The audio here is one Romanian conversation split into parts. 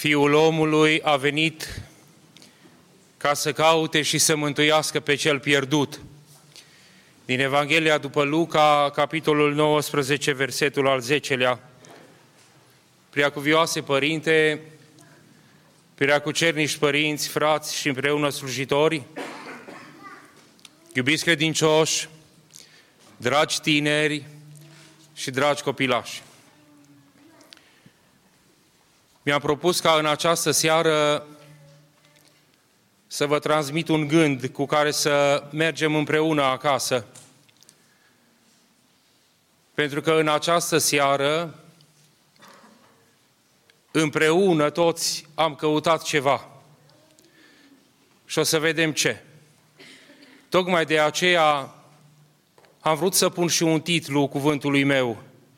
Fiul omului a venit ca să caute și să mântuiască pe cel pierdut. Din Evanghelia după Luca, capitolul 19, versetul al 10-lea. Preacuvioase Părinte, preacucernici părinți, frați și împreună slujitori, iubiți credincioși, dragi tineri și dragi copilași. Mi-am propus ca în această seară să vă transmit un gând cu care să mergem împreună acasă. Pentru că în această seară, împreună toți am căutat ceva. Și o să vedem ce. Tocmai de aceea am vrut să pun și un titlu cuvântului meu.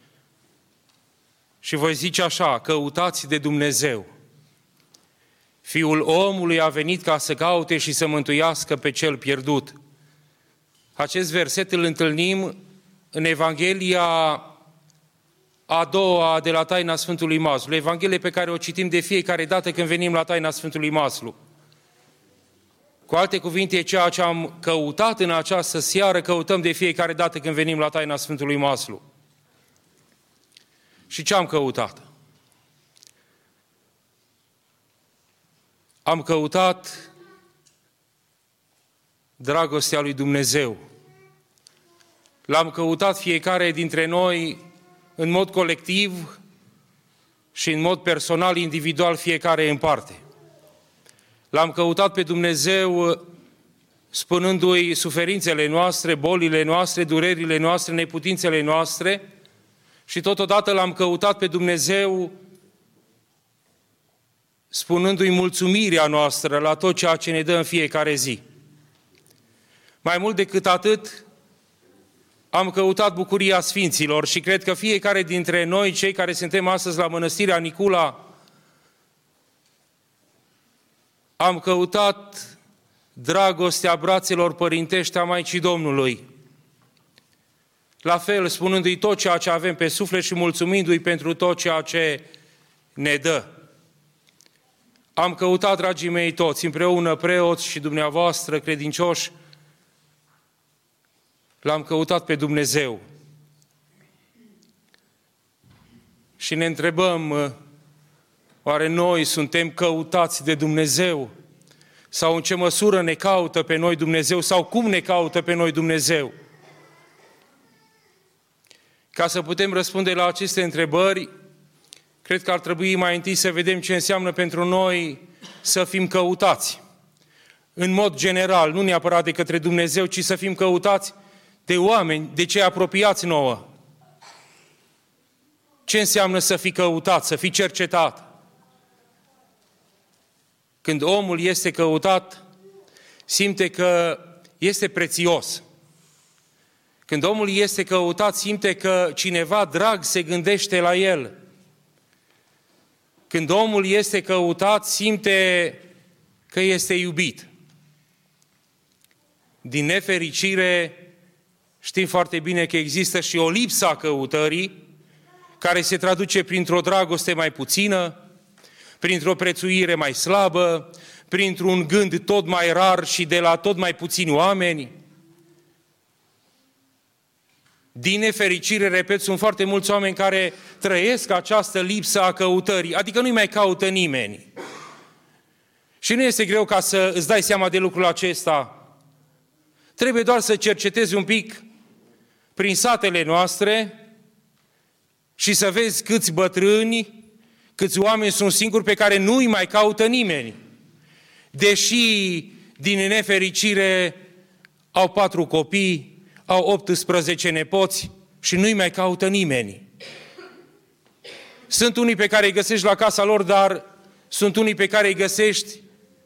Și voi zice așa: căutați de Dumnezeu. Fiul omului a venit ca să caute și să mântuiască pe cel pierdut. Acest verset îl întâlnim în Evanghelia a doua de la Taina Sfântului Maslu, Evanghelie pe care o citim de fiecare dată când venim la Taina Sfântului Maslu. Cu alte cuvinte, ceea ce am căutat în această seară, căutăm de fiecare dată când venim la Taina Sfântului Maslu. Și ce am căutat? Am căutat dragostea lui Dumnezeu. L-am căutat fiecare dintre noi în mod colectiv și în mod personal, individual, fiecare în parte. L-am căutat pe Dumnezeu spunându-i suferințele noastre, bolile noastre, durerile noastre, neputințele noastre și totodată l-am căutat pe Dumnezeu spunându-i mulțumirea noastră la tot ceea ce ne dă în fiecare zi. Mai mult decât atât, am căutat bucuria Sfinților și cred că fiecare dintre noi, cei care suntem astăzi la Mănăstirea Nicula, am căutat dragostea brațelor părintești a Maicii Domnului. La fel, spunându-i tot ceea ce avem pe suflet și mulțumindu-i pentru tot ceea ce ne dă. Am căutat, dragii mei toți, împreună preoți și dumneavoastră, credincioși, l-am căutat pe Dumnezeu. Și ne întrebăm, oare noi suntem căutați de Dumnezeu? Sau în ce măsură ne caută pe noi Dumnezeu? Sau cum ne caută pe noi Dumnezeu? Ca să putem răspunde la aceste întrebări, cred că ar trebui mai întâi să vedem ce înseamnă pentru noi să fim căutați. În mod general, nu neapărat de către Dumnezeu, ci să fim căutați de oameni, de cei apropiați nouă. Ce înseamnă să fii căutat, să fii cercetat? Când omul este căutat, simte că este prețios. Când omul este căutat, simte că cineva drag se gândește la el. Când omul este căutat, simte că este iubit. Din nefericire, știm foarte bine că există și o lipsă a căutării, care se traduce printr-o dragoste mai puțină, printr-o prețuire mai slabă, printr-un gând tot mai rar și de la tot mai puțini oameni. Din nefericire, repet, sunt foarte mulți oameni care trăiesc această lipsă a căutării, adică nu-i mai caută nimeni. Și nu este greu ca să îți dai seama de lucrul acesta. Trebuie doar să cercetezi un pic prin satele noastre și să vezi câți bătrâni, câți oameni sunt singuri pe care nu-i mai caută nimeni. Deși, din nefericire, au 4 copii, au 18 nepoți și nu-i mai caută nimeni. Sunt unii pe care îi găsești la casa lor, dar sunt unii pe care îi găsești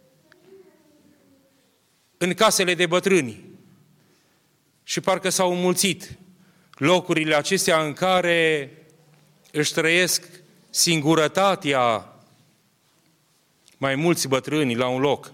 în casele de bătrâni. Și parcă s-au înmulțit locurile acestea în care își trăiesc singurătatea mai mulți bătrâni la un loc.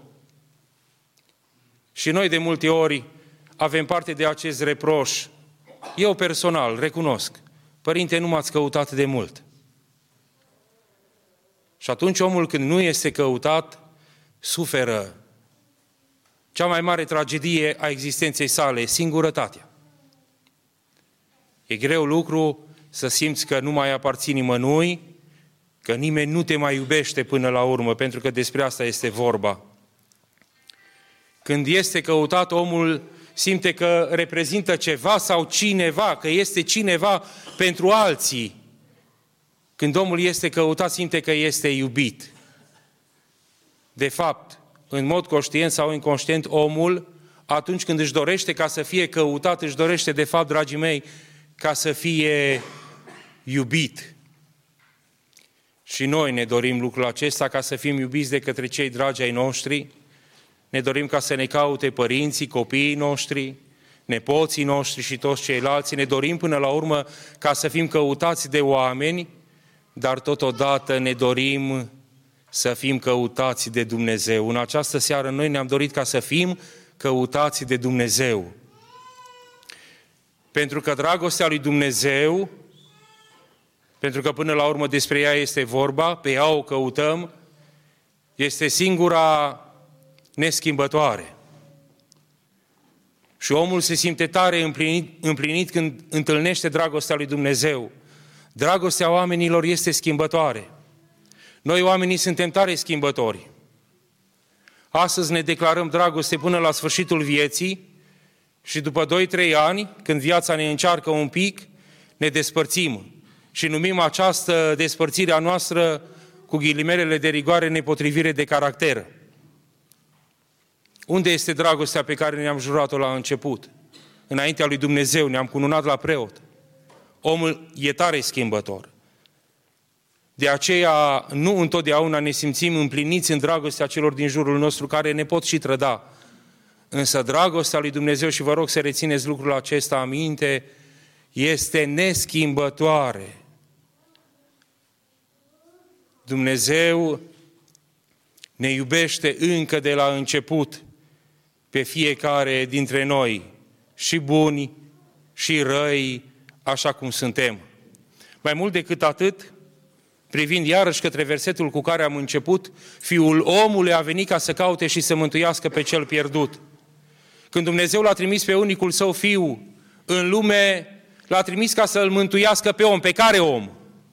Și noi de multe ori avem parte de acest reproș. Eu personal recunosc, Părinte, nu m-ați căutat de mult. Și atunci omul, când nu este căutat, suferă. Cea mai mare tragedie a existenței sale, singurătatea. E greu lucru să simți că nu mai aparții nimănui, că nimeni nu te mai iubește până la urmă, pentru că despre asta este vorba. Când este căutat, omul simte că reprezintă ceva sau cineva, că este cineva pentru alții. Când omul este căutat, simte că este iubit. De fapt, în mod conștient sau inconștient, omul, atunci când își dorește ca să fie căutat, își dorește, de fapt, dragii mei, ca să fie iubit. Și noi ne dorim lucrul acesta, ca să fim iubiți de către cei dragi ai noștri. Ne dorim ca să ne caute părinții, copiii noștri, nepoții noștri și toți ceilalți. Ne dorim până la urmă ca să fim căutați de oameni, dar totodată ne dorim să fim căutați de Dumnezeu. În această seară noi ne-am dorit ca să fim căutați de Dumnezeu. Pentru că dragostea lui Dumnezeu, pentru că până la urmă despre ea este vorba, pe ea o căutăm, este singura neschimbătoare. Și omul se simte tare împlinit când întâlnește dragostea lui Dumnezeu. Dragostea oamenilor este schimbătoare. Noi oamenii suntem tare schimbători. Astăzi ne declarăm dragoste până la sfârșitul vieții și după 2-3 ani, când viața ne încearcă un pic, ne despărțim. Și numim această despărțire a noastră, cu ghilimelele de rigoare, nepotrivire de caracter. Unde este dragostea pe care ne-am jurat-o la început? Înaintea lui Dumnezeu, ne-am cununat la preot. Omul e tare schimbător. De aceea nu întotdeauna ne simțim împliniți în dragostea celor din jurul nostru, care ne pot și trăda. Însă dragostea lui Dumnezeu, și vă rog să rețineți lucrul acesta aminte, este neschimbătoare. Dumnezeu ne iubește încă de la început pe fiecare dintre noi, și buni, și răi, așa cum suntem. Mai mult decât atât, privind iarăși către versetul cu care am început, Fiul omului a venit ca să caute și să mântuiască pe cel pierdut. Când Dumnezeu l-a trimis pe unicul său Fiu în lume, l-a trimis ca să îl mântuiască pe om. Pe care om?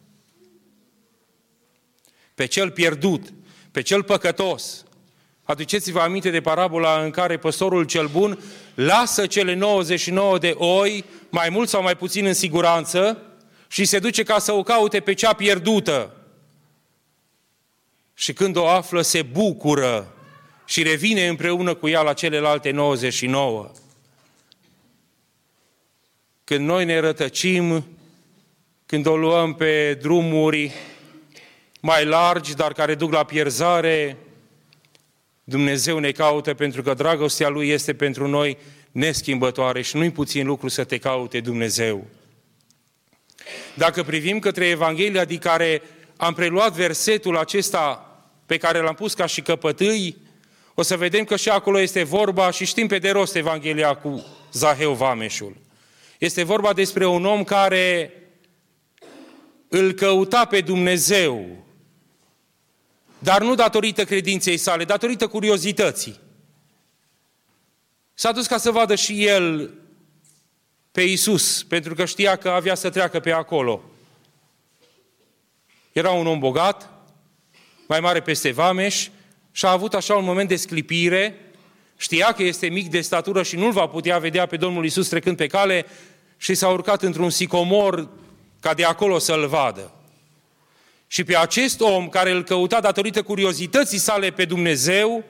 Pe cel pierdut, pe cel păcătos. Aduceți-vă aminte de parabola în care păstorul cel bun lasă cele 99 de oi, mai mult sau mai puțin în siguranță, și se duce ca să o caute pe cea pierdută. Și când o află, se bucură și revine împreună cu ea la celelalte 99. Când noi ne rătăcim, când o luăm pe drumuri mai largi, dar care duc la pierzare, Dumnezeu ne caută, pentru că dragostea Lui este pentru noi neschimbătoare și nu-i puțin lucru să te caute Dumnezeu. Dacă privim către Evanghelia din care am preluat versetul acesta pe care l-am pus ca și căpătâi, o să vedem că și acolo este vorba, și știm pe de rost Evanghelia cu Zaheu vameșul. Este vorba despre un om care îl căuta pe Dumnezeu, dar nu datorită credinței sale, datorită curiozității. S-a dus ca să vadă și el pe Iisus, pentru că știa că avea să treacă pe acolo. Era un om bogat, mai mare peste vameș, și a avut așa un moment de sclipire, știa că este mic de statură și nu-l va putea vedea pe Domnul Iisus trecând pe cale, și s-a urcat într-un sicomor ca de acolo să-l vadă. Și pe acest om care îl căuta datorită curiozității sale pe Dumnezeu,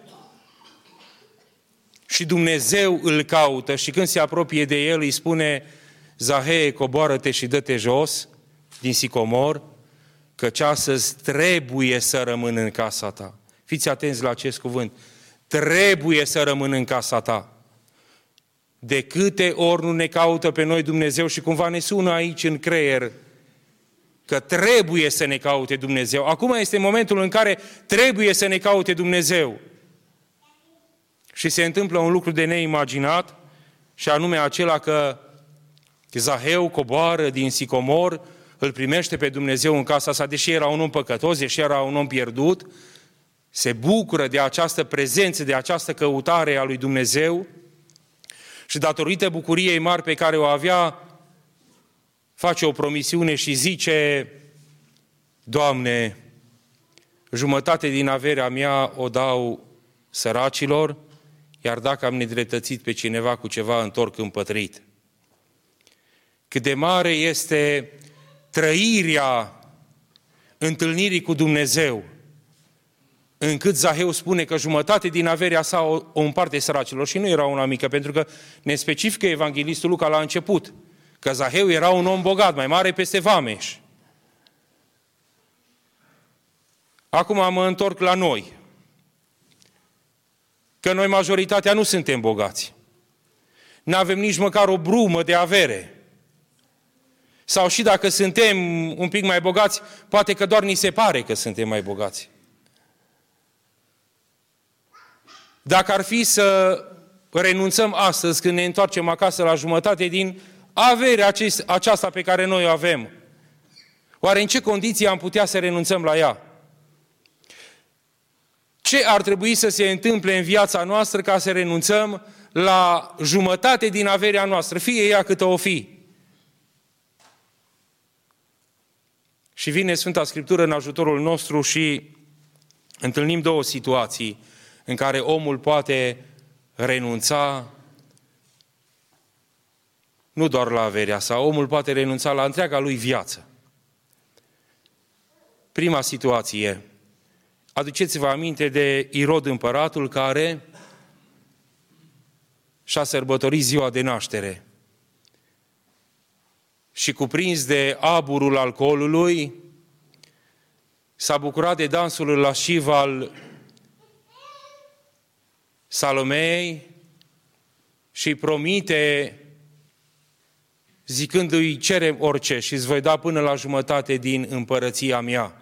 și Dumnezeu îl caută, și când se apropie de el îi spune: Zahee, coboară-te și dă-te jos din sicomor, căci astăzi trebuie să rămân în casa ta. Fiți atenți la acest cuvânt. Trebuie să rămân în casa ta. De câte ori nu ne caută pe noi Dumnezeu și cumva ne sună aici în creier că trebuie să ne caute Dumnezeu. Acum este momentul în care trebuie să ne caute Dumnezeu. Și se întâmplă un lucru de neimaginat, și anume acela că Zaheu coboară din sicomor, îl primește pe Dumnezeu în casa sa, deși era un om păcătos, deși era un om pierdut, se bucură de această prezență, de această căutare a lui Dumnezeu și datorită bucuriei mari pe care o avea, face o promisiune și zice: Doamne, jumătate din averea mea o dau săracilor, iar dacă am nedreptățit pe cineva cu ceva, întorc împătrit. Cât de mare este trăirea întâlnirii cu Dumnezeu, încât Zaheu spune că jumătate din averea sa o împarte săracilor. Și nu era una mică, pentru că ne specifică evanghelistul Luca la început, că Zaheu era un om bogat, mai mare peste vameș. Acum mă întorc la noi, că noi majoritatea nu suntem bogați. N-avem nici măcar o brumă de avere. Sau și dacă suntem un pic mai bogați, poate că doar ni se pare că suntem mai bogați. Dacă ar fi să renunțăm astăzi, când ne întoarcem acasă, la jumătate din averea aceasta pe care noi o avem, oare în ce condiții am putea să renunțăm la ea? Ce ar trebui să se întâmple în viața noastră ca să renunțăm la jumătate din averea noastră, fie ea câtă o fi? Și vine Sfânta Scriptură în ajutorul nostru și întâlnim două situații în care omul poate renunța nu doar la averea sa, omul poate renunța la întreaga lui viață. Prima situație, aduceți-vă aminte de Irod împăratul care și-a sărbătorit ziua de naștere și cuprins de aburul alcoolului, s-a bucurat de dansul lasciv al Salomei și îi promite, zicându-i: cere orice și îți voi da până la jumătate din împărăția mea.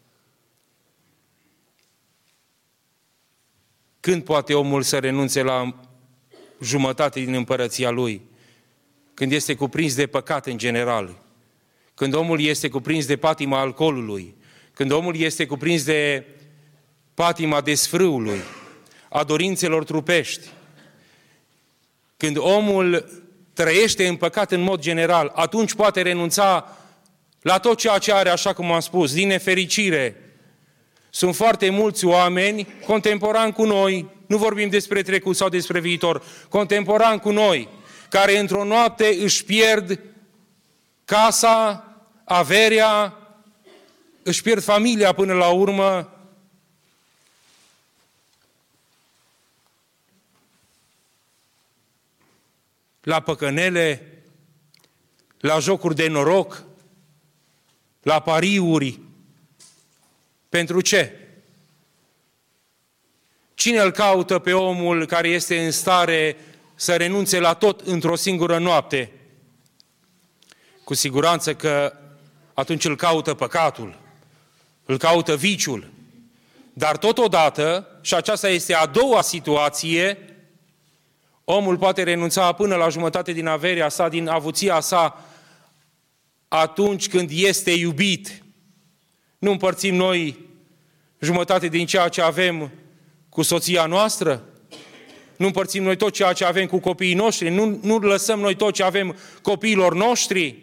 Când poate omul să renunțe la jumătate din împărăția lui? Când este cuprins de păcat în general, când omul este cuprins de patima alcoolului, când omul este cuprins de patima desfrâului, a dorințelor trupești, când omul trăiește în păcat în mod general, atunci poate renunța la tot ceea ce are, așa cum am spus. Din nefericire, sunt foarte mulți oameni contemporani cu noi, nu vorbim despre trecut sau despre viitor, contemporani cu noi, care într-o noapte își pierd casa, averea, își pierd familia până la urmă, la păcănele, la jocuri de noroc, la pariuri. Pentru ce? Cine îl caută pe omul care este în stare să renunțe la tot într-o singură noapte? Cu siguranță că atunci îl caută păcatul, îl caută viciul. Dar totodată, și aceasta este a doua situație, omul poate renunța până la jumătate din averea sa, din avuția sa, atunci când este iubit. Nu împărțim noi jumătate din ceea ce avem cu soția noastră? Nu împărțim noi tot ceea ce avem cu copiii noștri? Nu lăsăm noi tot ce avem copiilor noștri?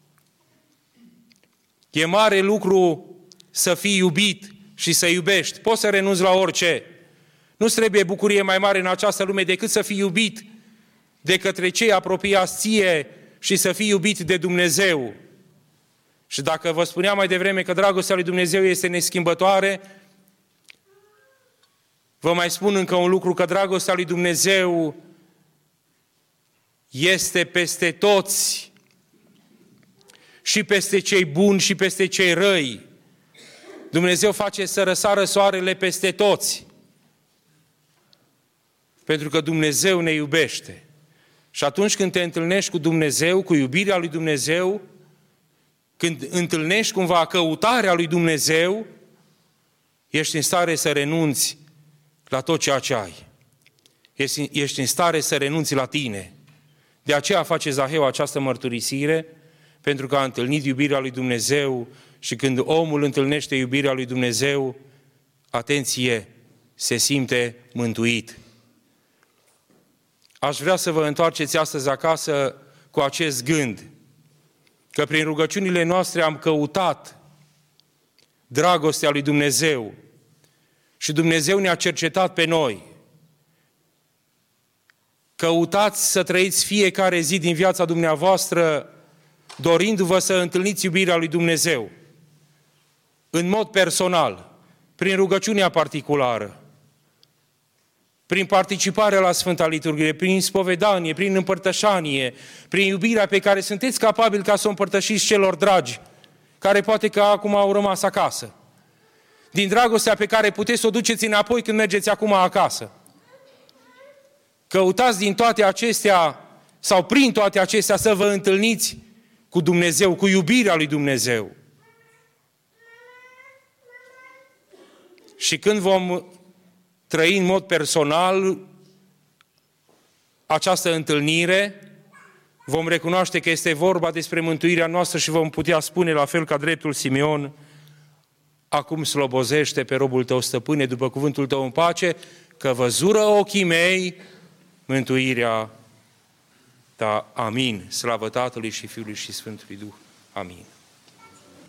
E mare lucru să fii iubit și să iubești. Poți să renunți la orice. Nu-ți trebuie bucurie mai mare în această lume decât să fii iubit de către cei apropiați ție și să fii iubit de Dumnezeu. Și dacă vă spuneam mai devreme că dragostea lui Dumnezeu este neschimbătoare, vă mai spun încă un lucru, că dragostea lui Dumnezeu este peste toți, și peste cei buni și peste cei răi. Dumnezeu face să răsară soarele peste toți, pentru că Dumnezeu ne iubește. Și atunci când te întâlnești cu Dumnezeu, cu iubirea lui Dumnezeu, când întâlnești cumva căutarea lui Dumnezeu, ești în stare să renunți la tot ceea ce ai. Ești în stare să renunți la tine. De aceea face Zaheu această mărturisire, pentru că a întâlnit iubirea lui Dumnezeu și când omul întâlnește iubirea lui Dumnezeu, atenție, se simte mântuit. Aș vrea să vă întoarceți astăzi acasă cu acest gând, că prin rugăciunile noastre am căutat dragostea lui Dumnezeu și Dumnezeu ne-a cercetat pe noi. Căutați să trăiți fiecare zi din viața dumneavoastră dorindu-vă să întâlniți iubirea lui Dumnezeu în mod personal, prin rugăciunea particulară, prin participarea la Sfânta Liturghie, prin spovedanie, prin împărtășanie, prin iubirea pe care sunteți capabili ca să o împărtășiți celor dragi, care poate că acum au rămas acasă. Din dragostea pe care puteți să o duceți înapoi când mergeți acum acasă. Căutați din toate acestea, sau prin toate acestea, să vă întâlniți cu Dumnezeu, cu iubirea lui Dumnezeu. Și când vom trăi în mod personal această întâlnire, vom recunoaște că este vorba despre mântuirea noastră și vom putea spune, la fel ca dreptul Simeon: acum slobozește pe robul tău, stăpâne, după cuvântul tău în pace, că văzură ochii mei mântuirea ta. Amin. Slavă Tatălui și Fiului și Sfântului Duh. Amin.